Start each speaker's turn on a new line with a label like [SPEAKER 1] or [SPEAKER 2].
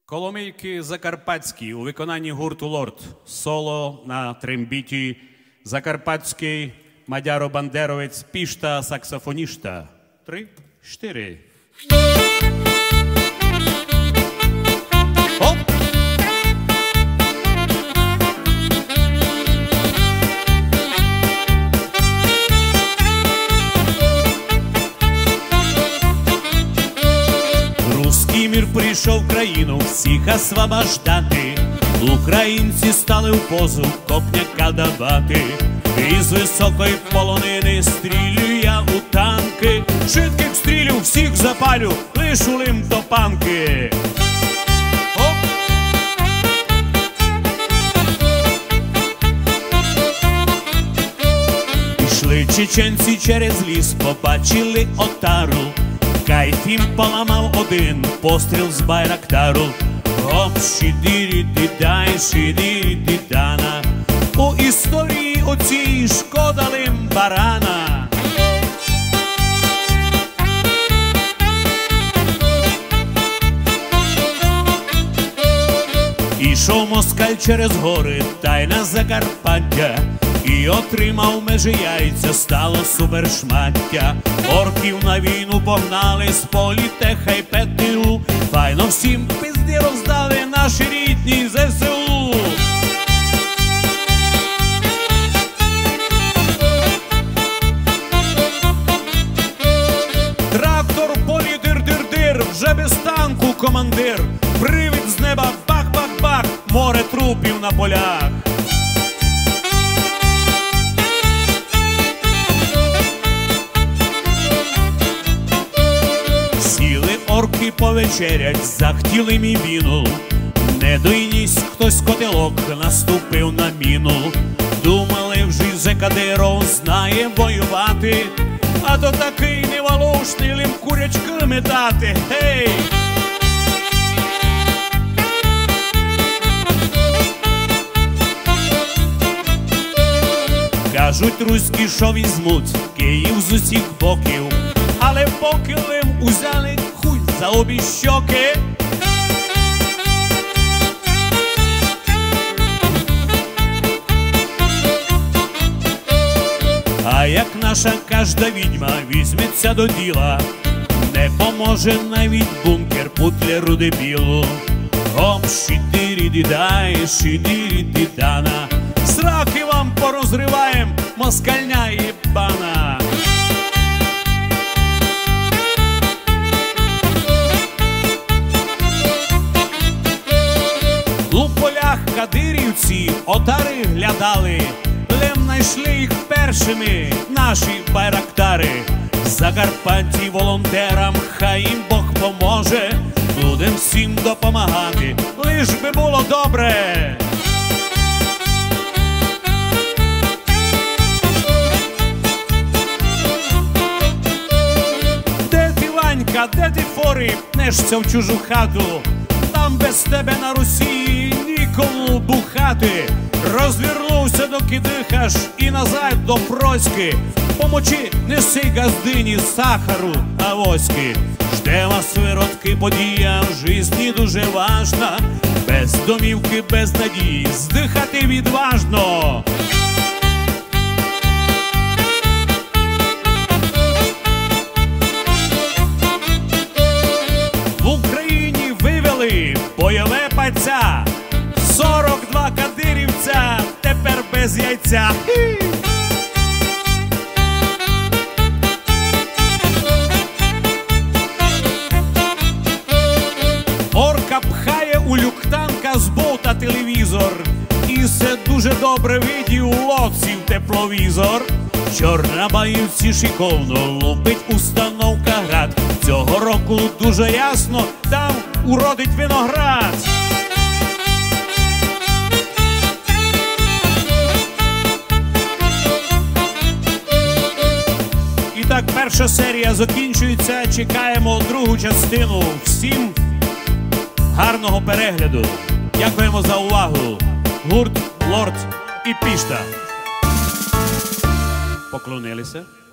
[SPEAKER 1] Коломийки закарпатські у виконанні гурту «Лорд». Соло на трембіті закарпатський мадяро-бандеровець Пішта саксофонішта. 3, 4. Оп! Руський мір прийшов в країну всіх освобождати. Українці стали в позу копняка давати. Із високої полонини стрілю я у танки. Швидких стрілю всіх запалю, лиш у лим до панки. Оп! Пішли чеченці через ліс, побачили отару. Кайф їм поламав один постріл з байрактару. Оп, шідірі-ді-дай, шідірі-ді-дана. У історії оцій шкода лим барана. Ішов москаль через гори та й на Закарпаття, і отримав межі яйця, стало супершмаття. Орків на війну погнали з політеха й ПТУ. Файно всім пизді роздали наші рідні ЗСУ. Трактор полі дир-дир-дир, вже без танку командир. Привід з неба бах-бах-бах, море трупів на полях. Сіли орки повечерять, захтіли мій віну. Не дойнісь, хтось котелок наступив на міну. Думали, вже Зекадиров знає воювати, а то такий неволошний лим курячки метати. Гей! Кажуть руські, що візьмуть Київ з усіх боків, але поки лим узяли хуй за обі щоки. А як наша кожна відьма візьметься до діла, не поможе навіть бункер Путлеру дебілу. Оп, шідірі-ді-дай, шідірі-ді-дана. Сраки вам порозриваєм, москальня єбана. У полях кадирівці отари глядали. Лем найшли їх першими наші байрактари. В Закарпатті волонтерам хай їм Бог поможе. Будем всім допомагати, лиш би було добре. Де ти, Ванька, де ти, Фори, пнешся в чужу хату? Там без тебе на Росії нікому бухати. Розвернувся до Кидиха ж і назад до Проськи. Помочи, неси газдині сахару, авоськи. Жде вас, виродки, подія в житті дуже важна. Без домівки, без надії, здихати відважно. В Україні вивели бойове паця. 42 кадирівця, тепер без яйця. Орка пхає у люктанка з бота телевізор. І все дуже добре видів у лодці в тепловізор. Чорнобаївці шиковно лупить установка град. Цього року дуже ясно, там уродить виноград. І так, перша серія закінчується, чекаємо другу частину. Всім гарного перегляду. Дякуємо за увагу. Гурт «Лорд» і Пішта. Поклонилися.